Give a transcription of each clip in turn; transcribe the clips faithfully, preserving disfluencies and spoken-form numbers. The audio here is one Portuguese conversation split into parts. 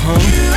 Uh-huh.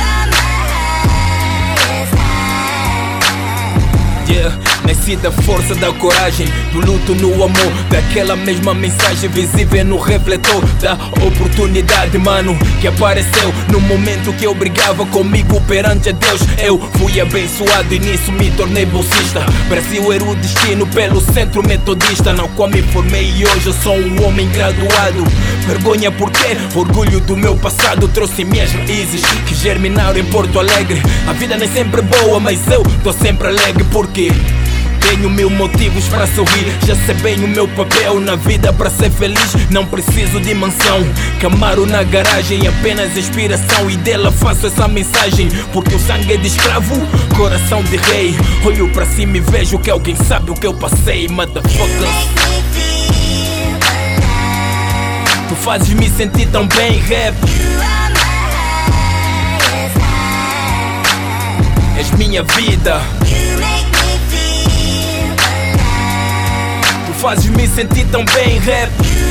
Yeah. Nasci da força da coragem, do luto no amor, daquela mesma mensagem visível no refletor da oportunidade, mano, que apareceu no momento que eu brigava comigo perante a Deus. Eu fui abençoado e nisso me tornei bolsista. Brasil era o destino pelo centro metodista, no qual me formei e hoje eu sou um homem graduado. Vergonha porque orgulho do meu passado trouxe minhas raízes que germinaram em Porto Alegre. A vida nem sempre é boa, mas eu tô sempre alegre porque tenho mil motivos para sorrir. Já sei bem o meu papel na vida para ser feliz. Não preciso de mansão, Camaro na garagem, apenas inspiração e dela faço essa mensagem. Porque o sangue é de escravo, coração de rei. Olho para cima e vejo que alguém sabe o que eu passei. Motherfucker, tu fazes me sentir tão bem, rap. És minha vida. Tu fazes me sentir tão bem, rap.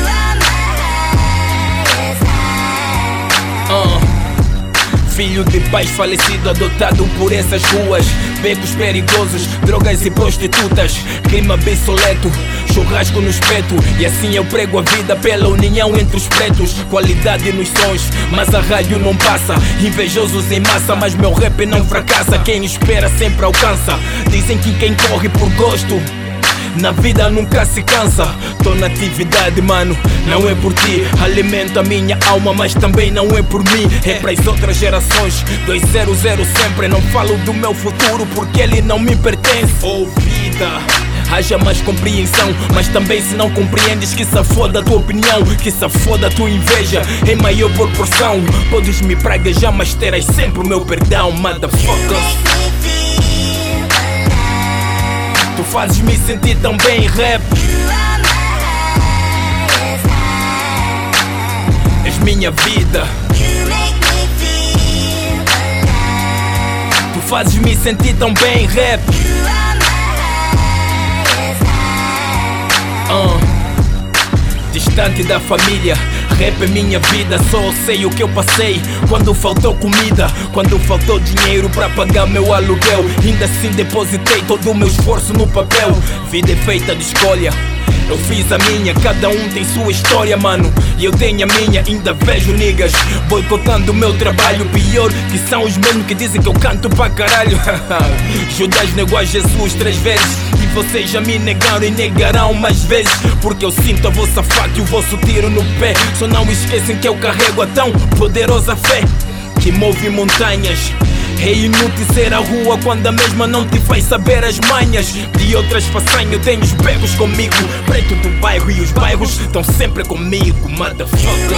uh. Filho de pais falecido, adotado por essas ruas. Becos perigosos, drogas e prostitutas. Clima obsoleto, churrasco no espeto. E assim eu prego a vida pela união entre os pretos. Qualidade nos sons, mas a rádio não passa. Invejosos em massa, mas meu rap não fracassa. Quem espera sempre alcança. Dizem que quem corre por gosto na vida nunca se cansa. Tô na atividade, mano, não é por ti. Alimento a minha alma, mas também não é por mim. É para as outras gerações, dois zero zero sempre. Não falo do meu futuro porque ele não me pertence. Oh vida, haja mais compreensão, mas também se não compreendes que se foda a tua opinião, que se foda a tua inveja em maior proporção. Podes me praguejar, mas terás sempre o meu perdão, motherfucker. Tu fazes me sentir tão bem, rap. És minha vida. Tu fazes me sentir tão bem, rap. uh. Distante da família, rap é minha vida. Só sei o que eu passei quando faltou comida, quando faltou dinheiro para pagar meu aluguel. Ainda assim depositei todo o meu esforço no papel. Vida é feita de escolha, eu fiz a minha, cada um tem sua história, mano, e eu tenho a minha. Ainda vejo niggas boicotando o meu trabalho. Pior que são os mesmos que dizem que eu canto pra caralho. Judas negou a Jesus três vezes e vocês já me negaram e negarão mais vezes. Porque eu sinto a vossa faca e o vosso tiro no pé. Só não esquecem que eu carrego a tão poderosa fé que move montanhas. É inútil ser a rua quando a mesma não te faz saber as manhas de outras façanhas. Eu tenho os becos comigo, preto do bairro, e os bairros estão sempre comigo, motherfucker.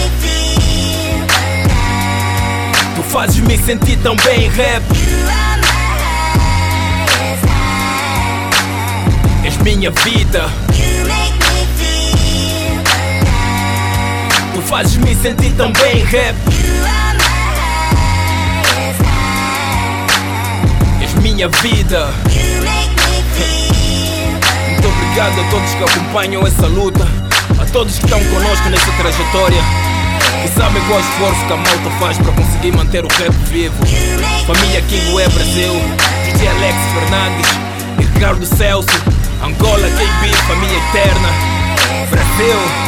Tu fazes me sentir tão bem, rap. És minha vida. Tu fazes me sentir tão bem, rap. Minha vida. Muito obrigado a todos que acompanham essa luta, a todos que estão conosco nessa trajetória, que sabem qual esforço que a malta faz para conseguir manter o rap vivo. Família King Web Brasil, D J Alex Fernandes, Ricardo Celso, Angola K B, família eterna, Brasil.